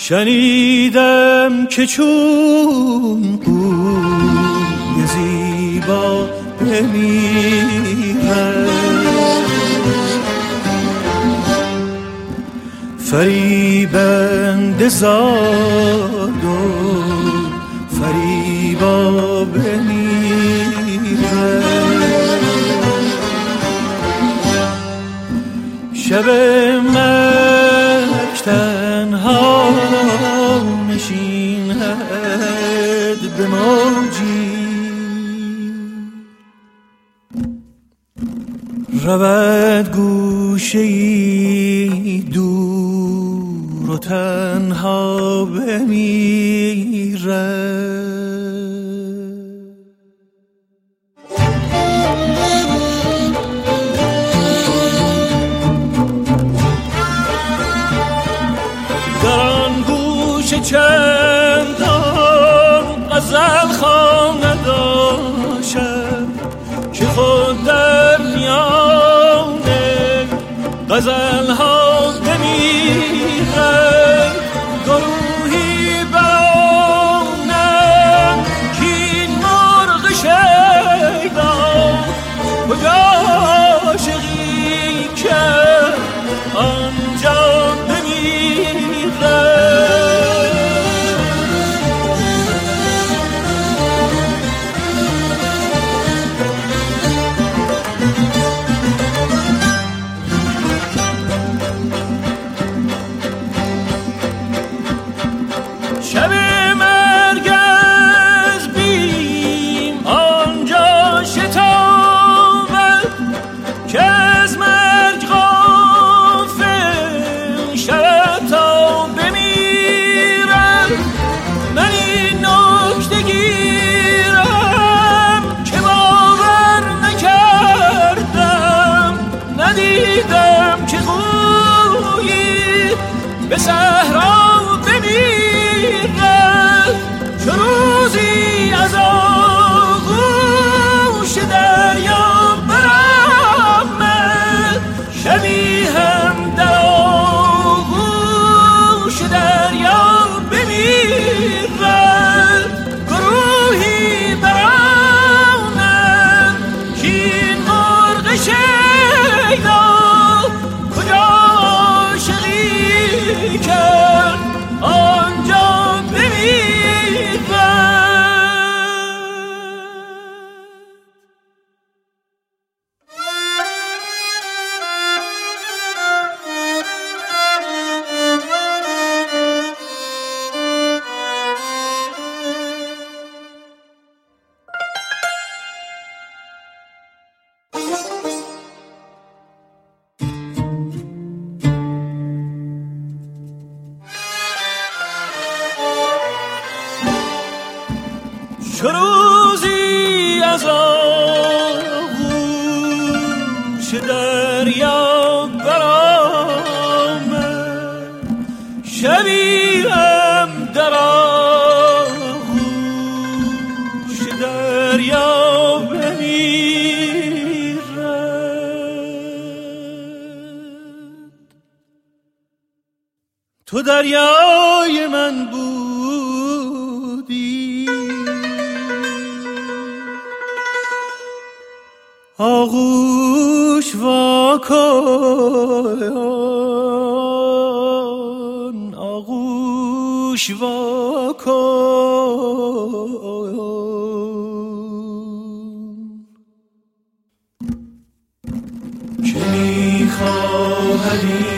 شنیدم که چون قوی زیبا بمیرد فریبنده زاد و فریبا بمیرد شب مرگ تنها نشیند به موجی رود گوشه‌ای دور و تنها بمیرد چندان غزل خوانده داشتم که خود در میان غزل ها بمیرد گروهی برانم که این مرغ شیدا کجا عاشقی کرد آنجا بمیرد به صحرا بمیرد چو روزی از آغوش دریا برآمد شبی هم در آغوش دریا بمیرد گروهی برآمد که این مرغ شیدا کرد آنجا بمیرد چو روزی از آغوش دریا برآمد شبی هم در آغوش دریا بمیرد تو دریای من بودی آغوش واکن آغوش واکن که می‌خواهی